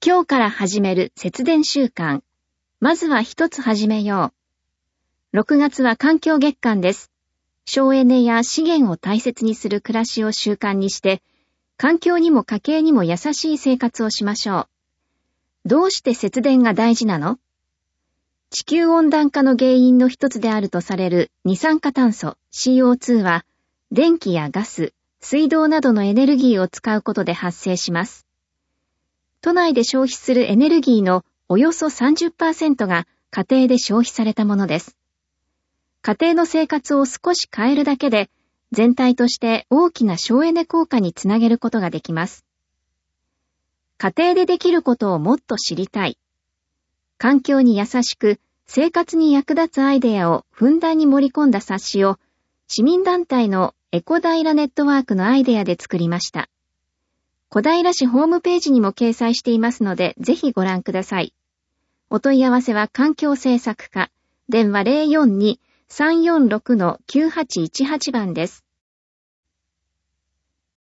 今日から始める節電習慣。まずは一つ始めよう。6月は環境月間です。省エネや資源を大切にする暮らしを習慣にして、環境にも家計にも優しい生活をしましょう。どうして節電が大事なの？地球温暖化の原因の一つであるとされる二酸化炭素 CO2 は、電気やガス、水道などのエネルギーを使うことで発生します。都内で消費するエネルギーのおよそ 30% が家庭で消費されたものです。家庭の生活を少し変えるだけで、全体として大きな省エネ効果につなげることができます。家庭でできることをもっと知りたい。環境に優しく、生活に役立つアイデアをふんだんに盛り込んだ冊子を、市民団体のエコダイラネットワークのアイデアで作りました。小平市ホームページにも掲載していますので、ぜひご覧ください。お問い合わせは環境政策課、電話 042-346-9818 番です。